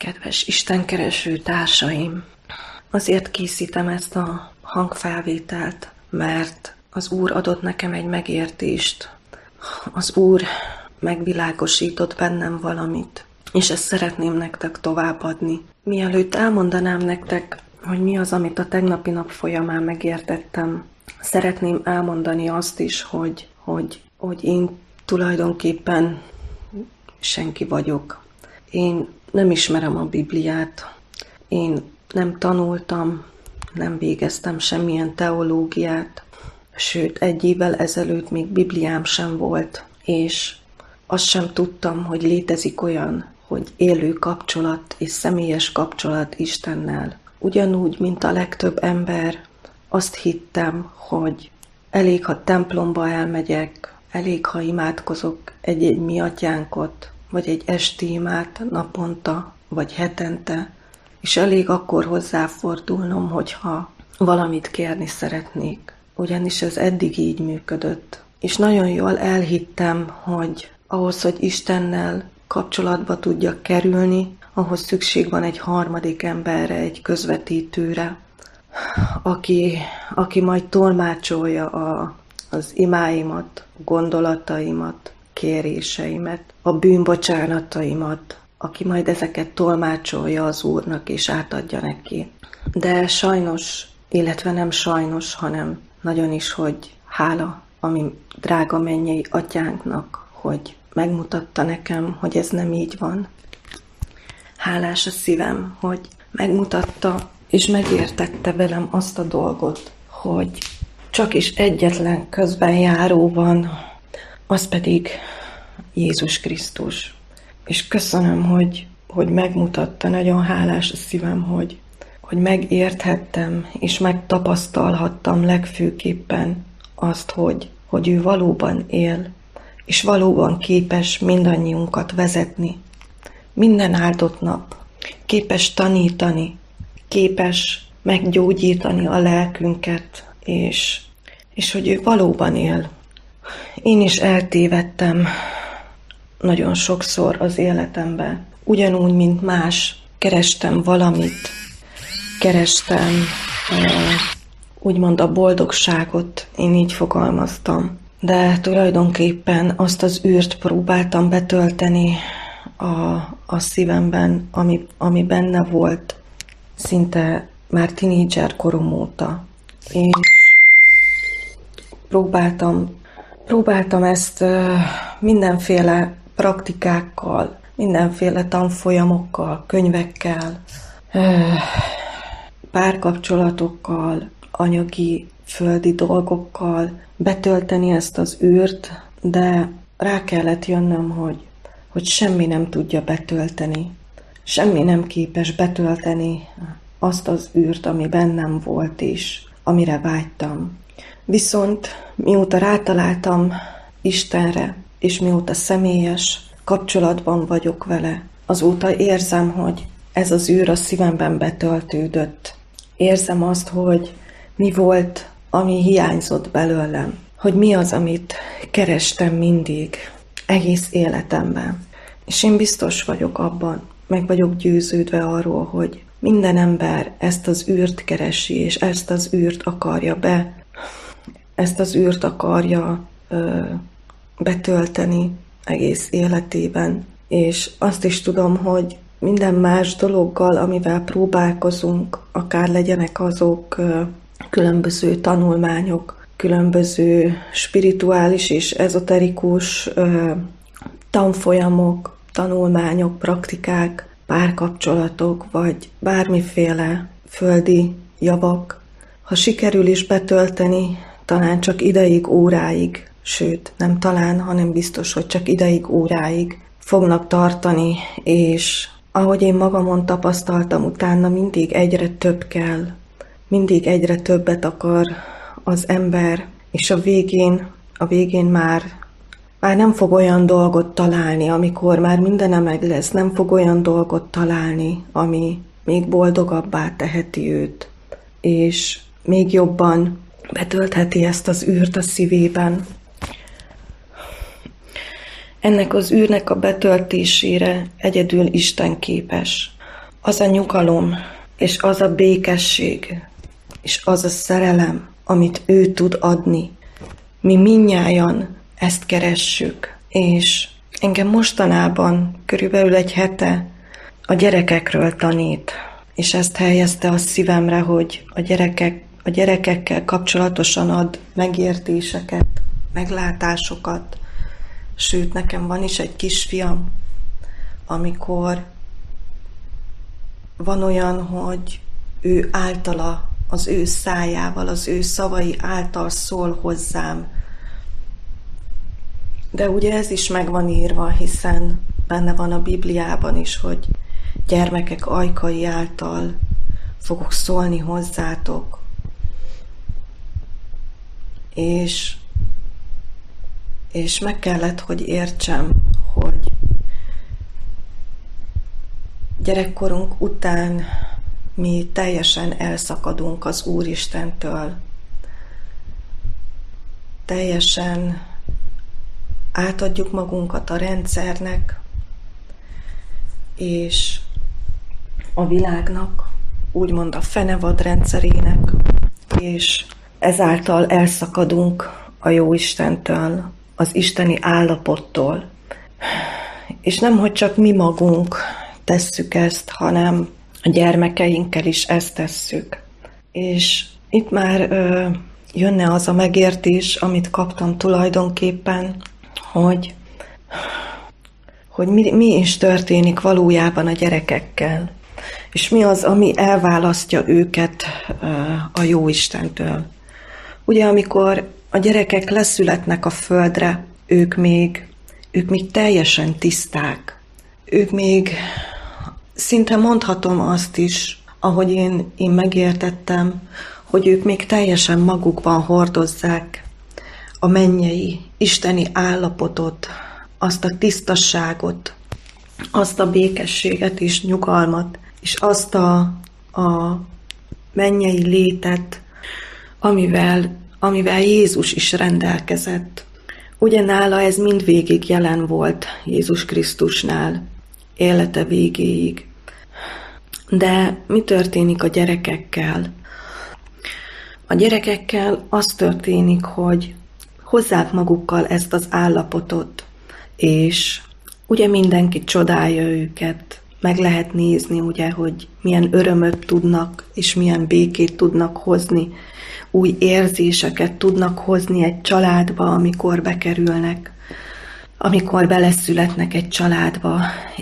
Kedves istenkereső társaim! Azért készítem ezt a hangfelvételt, mert az Úr adott nekem egy megértést. Az Úr megvilágosított bennem valamit, és ezt szeretném nektek továbbadni. Mielőtt elmondanám nektek, hogy mi az, amit a tegnapi nap folyamán megértettem, szeretném elmondani azt is, hogy én tulajdonképpen senki vagyok. Én nem ismerem a Bibliát, én nem tanultam, nem végeztem semmilyen teológiát, sőt, 1 évvel ezelőtt még Bibliám sem volt, és azt sem tudtam, hogy létezik olyan, hogy élő kapcsolat és személyes kapcsolat Istennel. Ugyanúgy, mint a legtöbb ember, azt hittem, hogy elég, ha templomba elmegyek, elég, ha imádkozok egy mi atyánkot, vagy egy esti imát naponta, vagy hetente, és elég akkor hozzáfordulnom, hogyha valamit kérni szeretnék. Ugyanis ez eddig így működött. És nagyon jól elhittem, hogy ahhoz, hogy Istennel kapcsolatba tudjak kerülni, ahhoz szükség van egy harmadik emberre, egy közvetítőre, aki majd tolmácsolja az imáimat, gondolataimat, kéréseimet, a bűnbocsánataimat, aki majd ezeket tolmácsolja az Úrnak és átadja neki. De sajnos, illetve nem sajnos, hanem nagyon is, hogy hála a mi drága mennyei atyánknak, hogy megmutatta nekem, hogy ez nem így van. Hálás a szívem, hogy megmutatta és megértette velem azt a dolgot, hogy csak is egyetlen közbenjáró van, az pedig Jézus Krisztus. És köszönöm, hogy megmutatta, nagyon hálás a szívem, hogy megérthettem, és megtapasztalhattam legfőképpen azt, hogy ő valóban él, és valóban képes mindannyiunkat vezetni. Minden áldott nap képes tanítani, képes meggyógyítani a lelkünket, és hogy ő valóban él. Én is eltévedtem nagyon sokszor az életemben. Ugyanúgy, mint más, kerestem valamit, kerestem úgymond a boldogságot, én így fogalmaztam. De tulajdonképpen azt az űrt próbáltam betölteni a szívemben, ami benne volt szinte már tinédzser korom óta. És próbáltam ezt mindenféle praktikákkal, mindenféle tanfolyamokkal, könyvekkel, párkapcsolatokkal, anyagi, földi dolgokkal betölteni ezt az űrt, de rá kellett jönnöm, hogy semmi nem tudja betölteni. Semmi nem képes betölteni azt az űrt, ami bennem volt és amire vágytam. Viszont mióta rátaláltam Istenre, és mióta személyes kapcsolatban vagyok vele, azóta érzem, hogy ez az űr a szívemben betöltődött. Érzem azt, hogy mi volt, ami hiányzott belőlem. Hogy mi az, amit kerestem mindig, egész életemben. És én biztos vagyok abban, meg vagyok győződve arról, hogy minden ember ezt az űrt keresi, és ezt az űrt akarja betölteni egész életében. És azt is tudom, hogy minden más dologgal, amivel próbálkozunk, akár legyenek azok különböző tanulmányok, különböző spirituális és ezoterikus tanfolyamok, tanulmányok, praktikák, párkapcsolatok, vagy bármiféle földi javak, ha sikerül is betölteni, talán csak ideig, óráig, sőt, nem talán, hanem biztos, hogy csak ideig, óráig fognak tartani, és ahogy én magamon tapasztaltam, utána mindig egyre több kell, mindig egyre többet akar az ember, és a végén már nem fog olyan dolgot találni, amikor már mindene meg lesz, nem fog olyan dolgot találni, ami még boldogabbá teheti őt, és még jobban betöltheti ezt az űrt a szívében. Ennek az űrnek a betöltésére egyedül Isten képes. Az a nyugalom, és az a békesség, és az a szerelem, amit ő tud adni. Mi mindnyájan ezt keressük, és engem mostanában, körülbelül egy hete a gyerekekről tanít, és ezt helyezte a szívemre, hogy a gyerekekkel kapcsolatosan ad megértéseket, meglátásokat. Sőt, nekem van is egy kisfiam, amikor van olyan, hogy ő általa, az ő szájával, az ő szavai által szól hozzám. De ugye ez is meg van írva, hiszen benne van a Bibliában is, hogy gyermekek ajkai által fogok szólni hozzátok. És meg kellett, hogy értsem, hogy gyerekkorunk után mi teljesen elszakadunk az Úristentől. Teljesen átadjuk magunkat a rendszernek, és a világnak, úgymond a fenevad rendszerének, és ezáltal elszakadunk a Jóistentől, az isteni állapottól. És nemhogy csak mi magunk tesszük ezt, hanem a gyermekeinkkel is ezt tesszük. És itt már jönne az a megértés, amit kaptam tulajdonképpen, hogy mi is történik valójában a gyerekekkel, és mi az, ami elválasztja őket a Jóistentől. Ugye, amikor a gyerekek leszületnek a földre, ők még teljesen tiszták. Ők még szinte mondhatom azt is, ahogy én megértettem, hogy ők még teljesen magukban hordozzák a mennyei, isteni állapotot, azt a tisztasságot, azt a békességet és nyugalmat, és azt a mennyei létet, amivel Jézus is rendelkezett. Ugye nála ez mindvégig jelen volt, Jézus Krisztusnál, élete végéig. De mi történik a gyerekekkel? A gyerekekkel az történik, hogy hozzák magukkal ezt az állapotot, és ugye mindenki csodálja őket, meg lehet nézni, ugye, hogy milyen örömöt tudnak, és milyen békét tudnak hozni, új érzéseket tudnak hozni egy családba, amikor bekerülnek, amikor beleszületnek egy családba,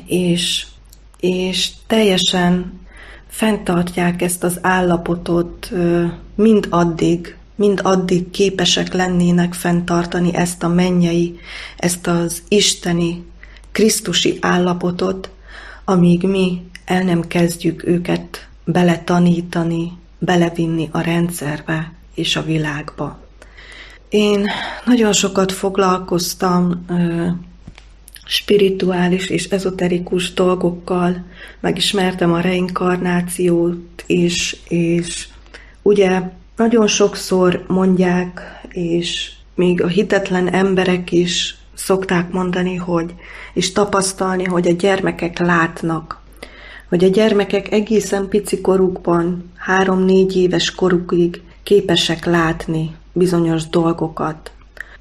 és teljesen fenntartják ezt az állapotot, mind addig képesek lennének fenntartani ezt a mennyei, ezt az isteni, krisztusi állapotot, amíg mi el nem kezdjük őket beletanítani, belevinni a rendszerbe és a világba. Én nagyon sokat foglalkoztam spirituális és ezoterikus dolgokkal, megismertem a reinkarnációt is, és ugye nagyon sokszor mondják, és még a hitetlen emberek is szokták mondani, és tapasztalni, hogy a gyermekek látnak, hogy a gyermekek egészen pici korukban, 3-4 éves korukig képesek látni bizonyos dolgokat.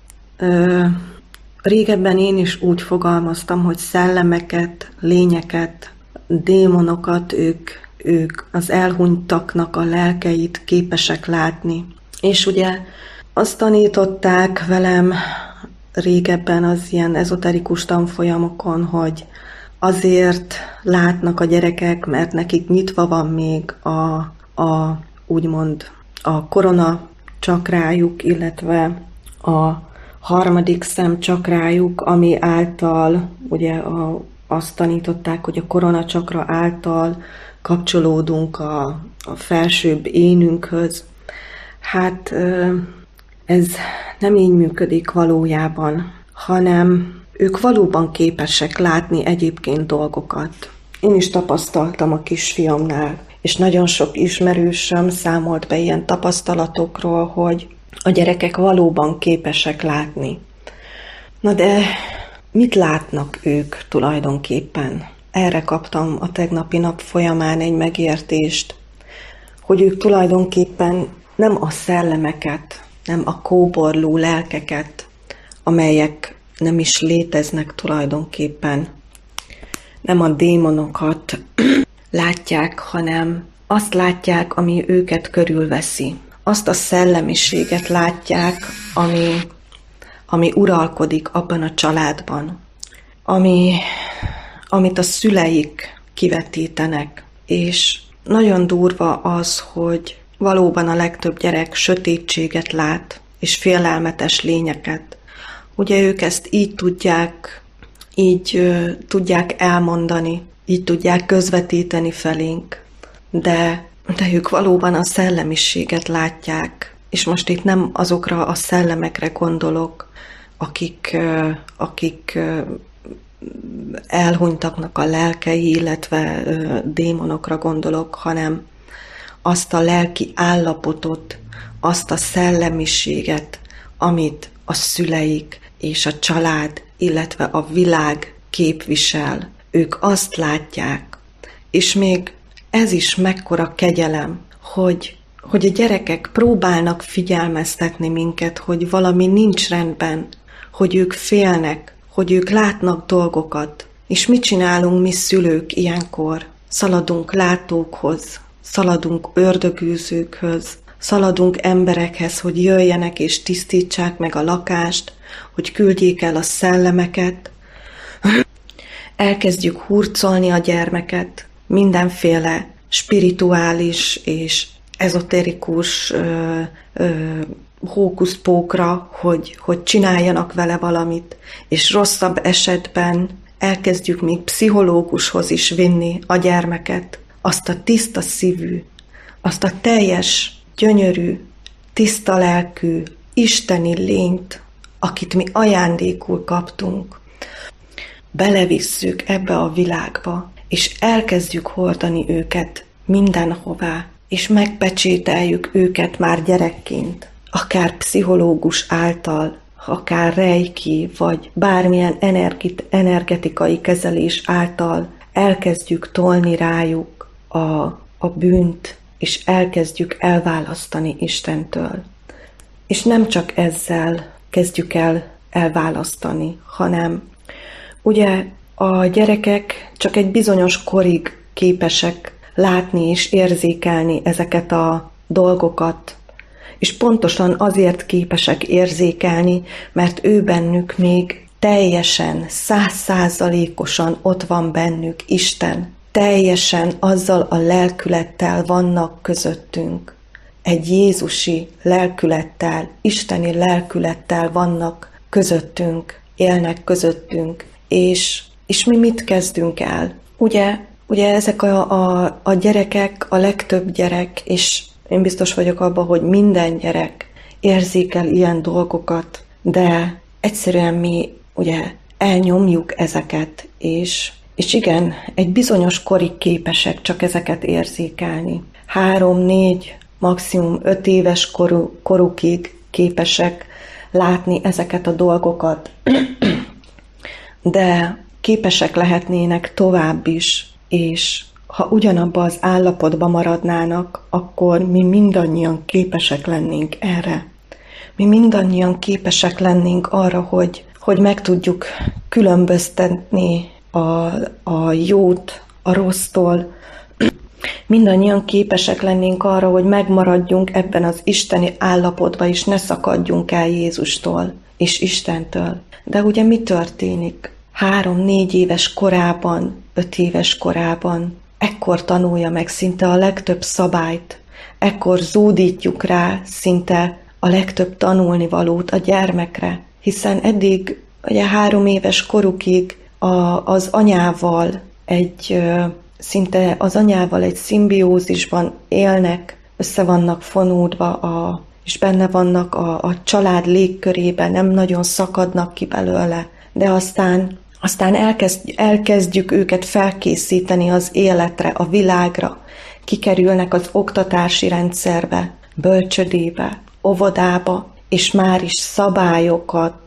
Régebben én is úgy fogalmaztam, hogy szellemeket, lényeket, démonokat, ők az elhunytaknak a lelkeit képesek látni. És ugye azt tanították velem régebben az ilyen ezoterikus tanfolyamokon, hogy azért látnak a gyerekek, mert nekik nyitva van még úgymond a korona csakrájuk, illetve a harmadik szem csakrájuk, ami által, ugye azt tanították, hogy a korona csakra által kapcsolódunk a felsőbb énünkhöz. Hát ez nem így működik valójában, hanem ők valóban képesek látni egyébként dolgokat. Én is tapasztaltam a kisfiamnál, és nagyon sok ismerősöm számolt be ilyen tapasztalatokról, hogy a gyerekek valóban képesek látni. Na de mit látnak ők tulajdonképpen? erre kaptam a tegnapi nap folyamán egy megértést, hogy ők tulajdonképpen nem a szellemeket, nem a kóborló lelkeket, amelyek nem is léteznek tulajdonképpen, nem a démonokat látják, hanem azt látják, ami őket körülveszi. Azt a szellemiséget látják, ami uralkodik abban a családban, amit a szüleik kivetítenek. És nagyon durva az, hogy valóban a legtöbb gyerek sötétséget lát, és félelmetes lényeket. Ugye ők ezt így tudják elmondani, így tudják közvetíteni felénk, de ők valóban a szellemiséget látják, és most itt nem azokra a szellemekre gondolok, akik elhunytaknak a lelkei, illetve démonokra gondolok, hanem azt a lelki állapotot, azt a szellemiséget, amit a szüleik és a család, illetve a világ képvisel. Ők azt látják, és még ez is mekkora kegyelem, hogy a gyerekek próbálnak figyelmeztetni minket, hogy valami nincs rendben, hogy ők félnek, hogy ők látnak dolgokat. És mit csinálunk mi szülők ilyenkor? Szaladunk látókhoz, szaladunk ördögűzőkhöz, szaladunk emberekhez, hogy jöjjenek és tisztítsák meg a lakást, hogy küldjék el a szellemeket. Elkezdjük hurcolni a gyermeket mindenféle spirituális és ezoterikus hókuszpókra, hogy csináljanak vele valamit, és rosszabb esetben elkezdjük még pszichológushoz is vinni a gyermeket, azt a tiszta szívű, azt a teljes, gyönyörű, tiszta lelkű, isteni lényt, akit mi ajándékul kaptunk. Belevisszük ebbe a világba, és elkezdjük hordani őket mindenhová, és megpecsételjük őket már gyerekként, akár pszichológus által, akár reiki, vagy bármilyen energetikai kezelés által elkezdjük tolni rájuk a bűnt, és elkezdjük elválasztani Istentől. És nem csak ezzel kezdjük el elválasztani, hanem ugye a gyerekek csak egy bizonyos korig képesek látni és érzékelni ezeket a dolgokat, és pontosan azért képesek érzékelni, mert ő bennük még teljesen, 100%-osan ott van bennük Isten. Teljesen azzal a lelkülettel vannak közöttünk. Egy jézusi lelkülettel, isteni lelkülettel vannak közöttünk, élnek közöttünk. És mi mit kezdünk el? Ugye ezek a gyerekek, a legtöbb gyerek, és én biztos vagyok abban, hogy minden gyerek érzékel ilyen dolgokat, de egyszerűen mi ugye elnyomjuk ezeket, és igen, egy bizonyos korig képesek csak ezeket érzékelni. 3, 4, maximum 5 éves korukig képesek látni ezeket a dolgokat, de képesek lehetnének tovább is, és ha ugyanabban az állapotban maradnának, akkor mi mindannyian képesek lennénk erre. Mi mindannyian képesek lennénk arra, hogy meg tudjuk különböztetni a jót a rossztól. Mindannyian képesek lennénk arra, hogy megmaradjunk ebben az isteni állapotban, és ne szakadjunk el Jézustól és Istentől. De ugye mi történik? 3-4 éves korában, 5 éves korában, ekkor tanulja meg szinte a legtöbb szabályt, ekkor zúdítjuk rá szinte a legtöbb tanulnivalót a gyermekre, hiszen eddig ugye 3 éves korukig az anyával szinte az anyával egy szimbiózisban élnek, össze vannak fonódva, és benne vannak a család légkörében, nem nagyon szakadnak ki belőle, de aztán elkezdjük őket felkészíteni az életre, a világra, kikerülnek az oktatási rendszerbe, bölcsödébe, óvodába, és már is szabályokat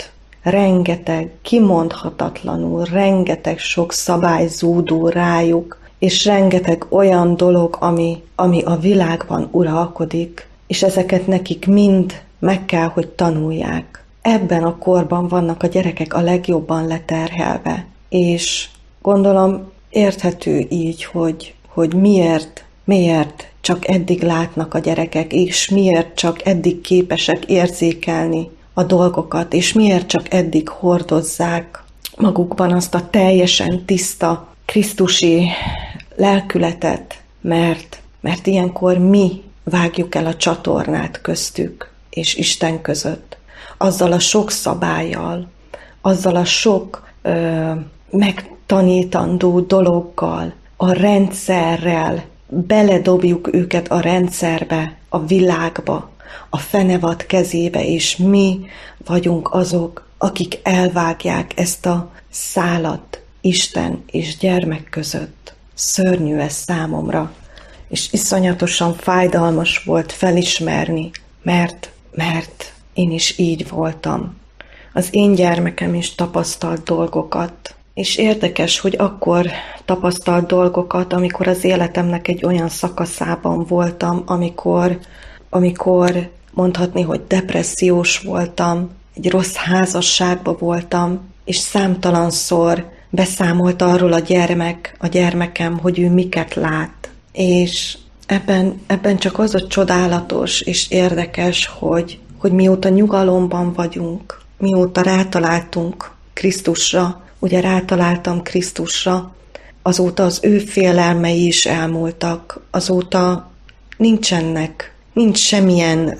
rengeteg, kimondhatatlanul, rengeteg sok szabály zúdul rájuk, és rengeteg olyan dolog, ami a világban uralkodik, és ezeket nekik mind meg kell, hogy tanulják. Ebben a korban vannak a gyerekek a legjobban leterhelve, és gondolom érthető így, hogy miért csak eddig látnak a gyerekek, és miért csak eddig képesek érzékelni a dolgokat, és miért csak eddig hordozzák magukban azt a teljesen tiszta krisztusi lelkületet, mert ilyenkor mi vágjuk el a csatornát köztük és Isten között. Azzal a sok szabállyal, azzal a sok megtanítandó dologgal, a rendszerrel, beledobjuk őket a rendszerbe, a világba, a fenevad kezébe, és mi vagyunk azok, akik elvágják ezt a szálat Isten és gyermek között. Szörnyű ez számomra, és iszonyatosan fájdalmas volt felismerni, mert én is így voltam. Az én gyermekem is tapasztalt dolgokat, és érdekes, hogy akkor tapasztalt dolgokat, amikor az életemnek egy olyan szakaszában voltam, amikor mondhatni, hogy depressziós voltam, egy rossz házasságban voltam, és számtalanszor beszámolt arról a gyermekem, hogy ő miket lát. És ebben csak az a csodálatos és érdekes, hogy mióta nyugalomban vagyunk, mióta rátaláltunk Krisztusra, ugye rátaláltam Krisztusra, azóta az ő félelmei is elmúltak, azóta nincs semmilyen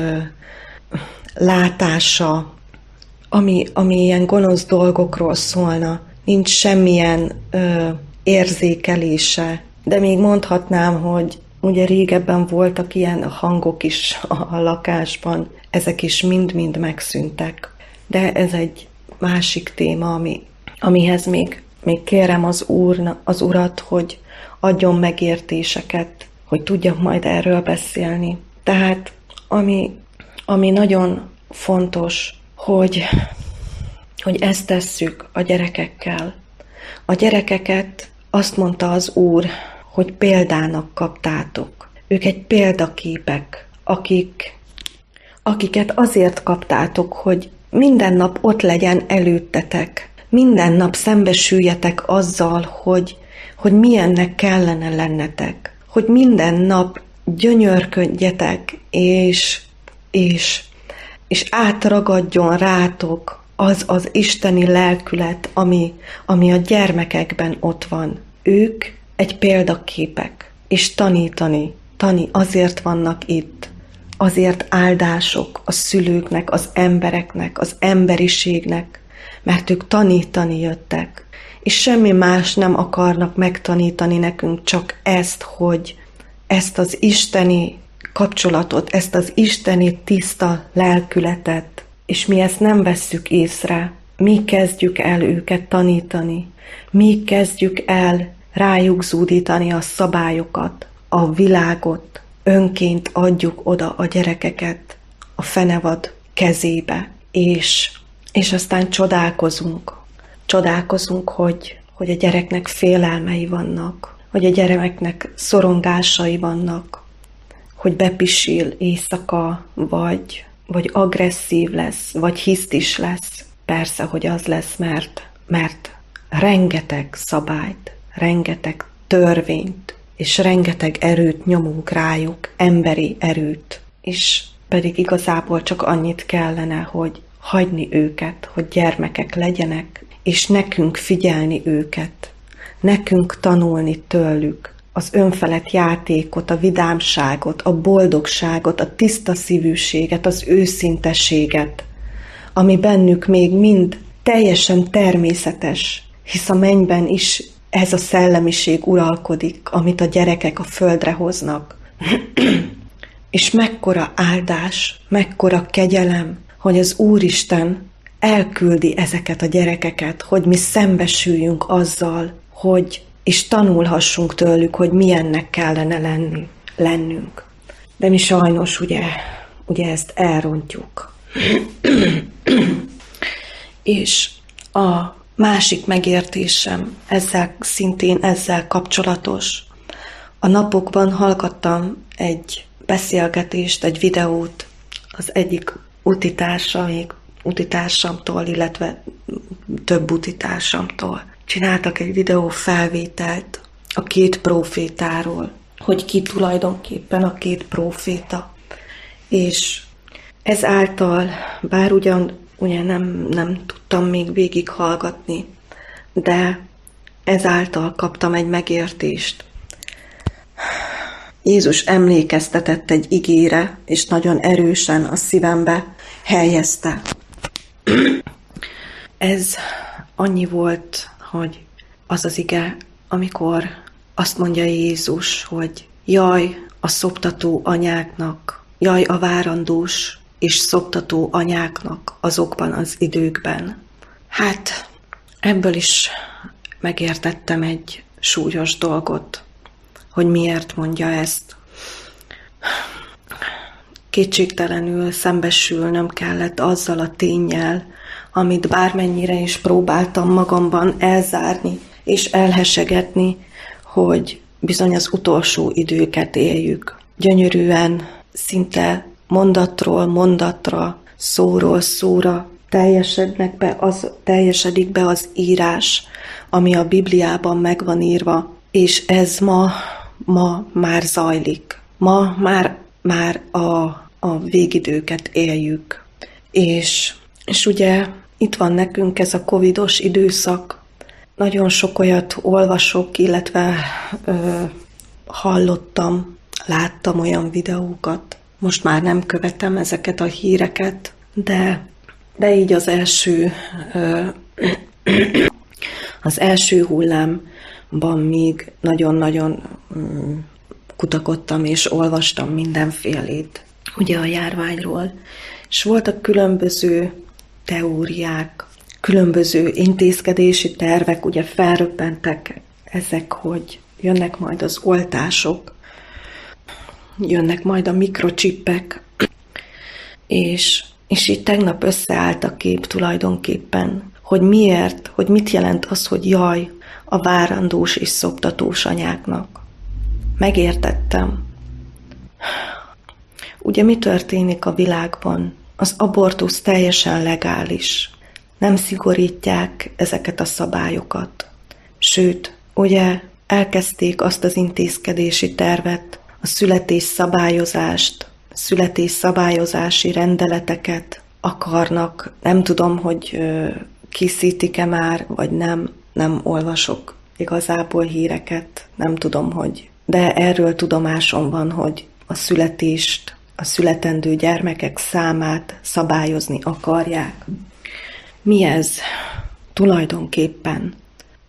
látása, ami ilyen gonosz dolgokról szólna, nincs semmilyen érzékelése, de még mondhatnám, hogy ugye régebben voltak ilyen hangok is a lakásban, ezek is mind-mind megszűntek. De ez egy másik téma, amihez még kérem az Urat, hogy adjon megértéseket, hogy tudjak majd erről beszélni. Tehát ami nagyon fontos, hogy ezt tesszük a gyerekekkel. A gyerekeket azt mondta az Úr, hogy példának kaptátok. Ők egy példaképek, akiket azért kaptátok, hogy minden nap ott legyen előttetek. Minden nap szembesüljetek azzal, hogy milyennek kellene lennetek. Hogy minden nap gyönyörködjetek, és átragadjon rátok az isteni lelkület, ami a gyermekekben ott van. Ők egy példaképek, és tanítani azért vannak itt. Azért áldások a szülőknek, az embereknek, az emberiségnek, mert ők tanítani jöttek. És semmi más nem akarnak megtanítani nekünk, csak ezt az isteni kapcsolatot, ezt az isteni tiszta lelkületet, és mi ezt nem vesszük észre. Mi kezdjük el őket tanítani, mi kezdjük el rájuk zúdítani a szabályokat, a világot, önként adjuk oda a gyerekeket a fenevad kezébe, és aztán csodálkozunk, hogy a gyereknek félelmei vannak, hogy a gyereknek szorongásai vannak, hogy bepisil éjszaka, vagy agresszív lesz, vagy hisztis lesz. Persze, hogy az lesz, mert rengeteg szabályt, rengeteg törvényt, és rengeteg erőt nyomunk rájuk, emberi erőt, és pedig igazából csak annyit kellene, hogy hagyni őket, hogy gyermekek legyenek, és nekünk figyelni őket, nekünk tanulni tőlük az önfelett játékot, a vidámságot, a boldogságot, a tiszta szívűséget, az őszintességet, ami bennük még mind teljesen természetes, hisz a mennyben is ez a szellemiség uralkodik, amit a gyerekek a földre hoznak. És mekkora áldás, mekkora kegyelem, hogy az Úristen elküldi ezeket a gyerekeket, hogy mi szembesüljünk azzal, és tanulhassunk tőlük, hogy milyennek kellene lennünk. De mi sajnos ugye ezt elrontjuk. És a másik megértésem szintén ezzel kapcsolatos. A napokban hallgattam egy beszélgetést, egy videót az egyik utitársamtól, illetve több utitársamtól. Csináltak egy videó felvételt a két prófétáról, hogy ki tulajdonképpen a két próféta. És ezáltal, bár ugye nem tudtam még végighallgatni, de ezáltal kaptam egy megértést. Jézus emlékeztetett egy igére, és nagyon erősen a szívembe helyezte. Ez annyi volt, hogy az az ige, amikor azt mondja Jézus, hogy jaj a szoptató anyáknak, jaj a várandós és szoptató anyáknak azokban az időkben. Hát ebből is megértettem egy súlyos dolgot, hogy miért mondja ezt. Kétségtelenül szembesülnöm kellett azzal a ténnyel, amit bármennyire is próbáltam magamban elzárni és elhesegetni, hogy bizony az utolsó időket éljük. Gyönyörűen, szinte mondatról mondatra, szóról szóra teljesedik be az írás, ami a Bibliában meg van írva, és ez ma már zajlik. Ma már a végidőket éljük. És ugye itt van nekünk ez a covidos időszak. Nagyon sok olyat olvasok, illetve hallottam, láttam olyan videókat. Most már nem követem ezeket a híreket, de így az első hullámban még nagyon-nagyon kutakodtam és olvastam mindenfélét ugye a járványról. És voltak különböző teóriák, különböző intézkedési tervek, ugye felröppentek ezek, hogy jönnek majd az oltások, jönnek majd a mikrocsippek, és így tegnap összeállt a kép tulajdonképpen, hogy miért, hogy mit jelent az, hogy jaj a várandós és szoptatós anyáknak. Megértettem. Ugye mi történik a világban? Az abortusz teljesen legális. Nem szigorítják ezeket a szabályokat. Sőt, ugye elkezdték azt az intézkedési tervet, a születésszabályozási rendeleteket akarnak. Nem tudom, hogy készítik-e már, vagy nem olvasok igazából híreket, nem tudom, hogy. De erről tudomásom van, hogy a születendő gyermekek számát szabályozni akarják. Mi ez? Tulajdonképpen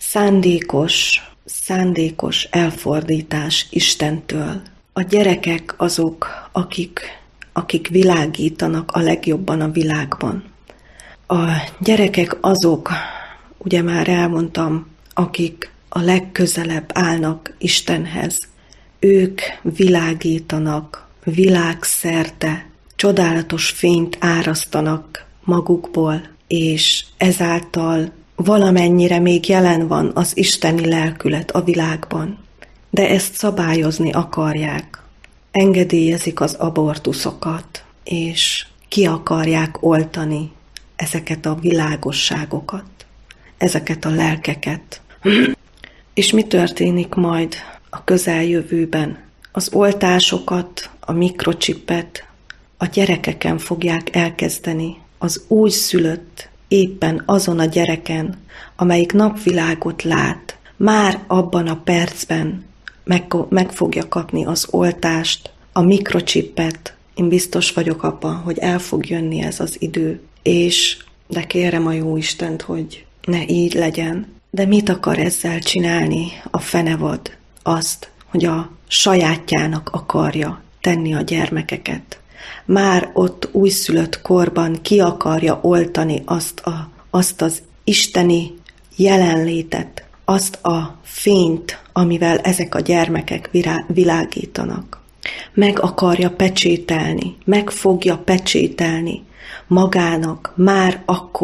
szándékos elfordítás Istentől. A gyerekek azok, akik világítanak a legjobban a világban. A gyerekek azok, ugye már elmondtam, akik a legközelebb állnak Istenhez. Ők világítanak világszerte, csodálatos fényt árasztanak magukból, és ezáltal valamennyire még jelen van az isteni lelkület a világban. De ezt szabályozni akarják. Engedélyezik az abortuszokat, és ki akarják oltani ezeket a világosságokat, ezeket a lelkeket. És mi történik majd a közeljövőben? Az oltásokat, a mikrocsippet a gyerekeken fogják elkezdeni, az újszülött, éppen azon a gyereken, amelyik napvilágot lát, már abban a percben meg fogja kapni az oltást, a mikrocsippet. Én biztos vagyok abban, hogy el fog jönni ez az idő. De kérem a Jóistent, hogy ne így legyen. De mit akar ezzel csinálni a fenevad? Azt, hogy a sajátjának akarja tenni a gyermekeket. Már ott újszülött korban ki akarja oltani azt az isteni jelenlétet, azt a fényt, amivel ezek a gyermekek világítanak. Meg akarja pecsételni, meg fogja pecsételni magának már akkor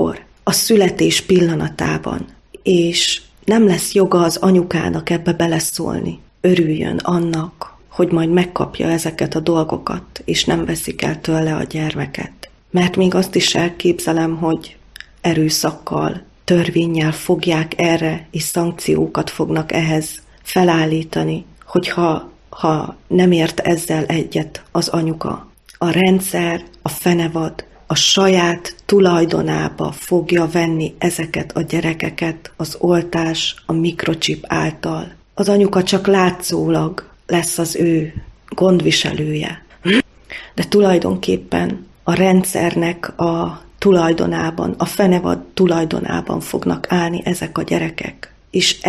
a születés pillanatában, és nem lesz joga az anyukának ebbe beleszólni. Örüljön annak, hogy majd megkapja ezeket a dolgokat, és nem veszik el tőle a gyermeket. Mert még azt is elképzelem, hogy erőszakkal, törvénnyel fogják erre, és szankciókat fognak ehhez felállítani, hogyha nem ért ezzel egyet az anyuka. A rendszer, a fenevad a saját tulajdonába fogja venni ezeket a gyerekeket az oltás, a mikrocsip által. Az anyuka csak látszólag lesz az ő gondviselője. De tulajdonképpen a rendszernek a tulajdonában, a fenevad tulajdonában fognak állni ezek a gyerekek. És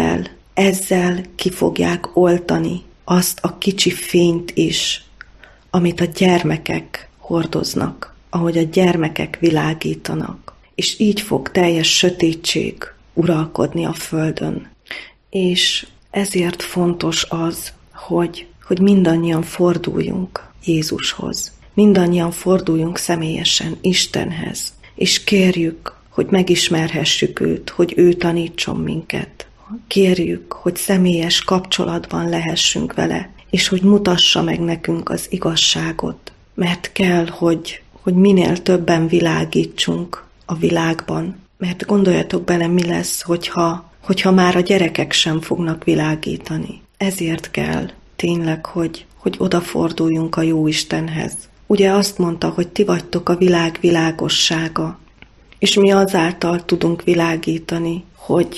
ezzel ki fogják oltani azt a kicsi fényt is, amit a gyermekek hordoznak, ahogy a gyermekek világítanak. És így fog teljes sötétség uralkodni a földön. És ezért fontos az, hogy mindannyian forduljunk Jézushoz. Mindannyian forduljunk személyesen Istenhez, és kérjük, hogy megismerhessük őt, hogy ő tanítson minket. Kérjük, hogy személyes kapcsolatban lehessünk vele, és hogy mutassa meg nekünk az igazságot. Mert kell, hogy minél többen világítsunk a világban. Mert gondoljatok bele, mi lesz, hogyha már a gyerekek sem fognak világítani. Ezért kell tényleg, hogy odaforduljunk a Jóistenhez. Ugye azt mondta, hogy ti vagytok a világ világossága, és mi azáltal tudunk világítani, hogy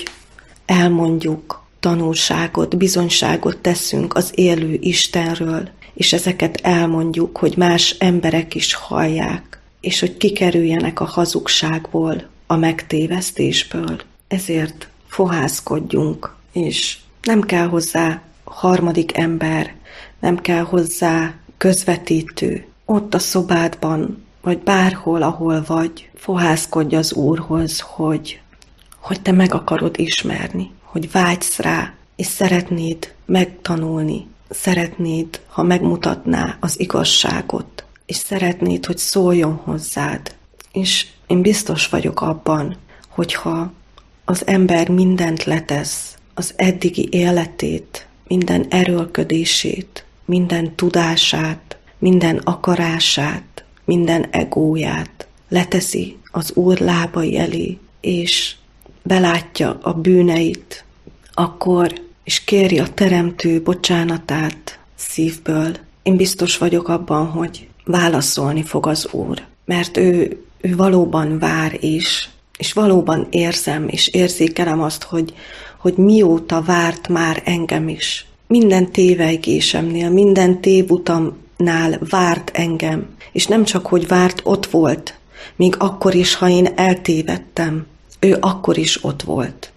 elmondjuk tanulságot, bizonyságot teszünk az élő Istenről, és ezeket elmondjuk, hogy más emberek is hallják, és hogy kikerüljenek a hazugságból, a megtévesztésből. Ezért fohászkodjunk, és nem kell hozzá harmadik ember, nem kell hozzá közvetítő. Ott a szobádban, vagy bárhol, ahol vagy, fohászkodj az Úrhoz, hogy te meg akarod ismerni, hogy vágysz rá, és szeretnéd megtanulni, szeretnéd, ha megmutatná az igazságot, és szeretnéd, hogy szóljon hozzád. És én biztos vagyok abban, hogyha az ember mindent letesz, az eddigi életét, minden erőlködését, minden tudását, minden akarását, minden egóját leteszi az Úr lábai elé, és belátja a bűneit, akkor és kéri a Teremtő bocsánatát szívből. Én biztos vagyok abban, hogy válaszolni fog az Úr, mert ő valóban vár is, és valóban érzem és érzékelem azt, hogy mióta várt már engem is. Minden tévejgésemnél, minden tévutamnál várt engem, és nem csak, hogy várt, ott volt, még akkor is, ha én eltévedtem, ő akkor is ott volt.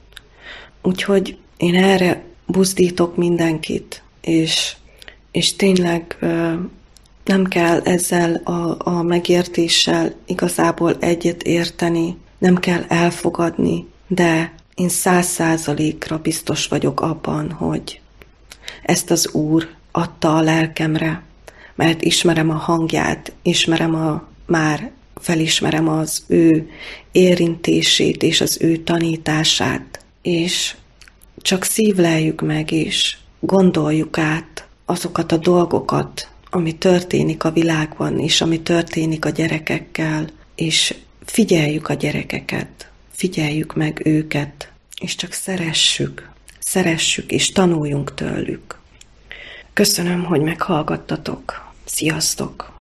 Úgyhogy én erre buzdítok mindenkit, és tényleg nem kell ezzel a megértéssel igazából egyet érteni, nem kell elfogadni, de én 100%-ra biztos vagyok abban, hogy ezt az Úr adta a lelkemre, mert ismerem a hangját, felismerem az ő érintését és az ő tanítását, és csak szívleljük meg, és gondoljuk át azokat a dolgokat, ami történik a világban, és ami történik a gyerekekkel, és figyeljük a gyerekeket, figyeljük meg őket, és csak szeressük, és tanuljunk tőlük. Köszönöm, hogy meghallgattatok. Sziasztok!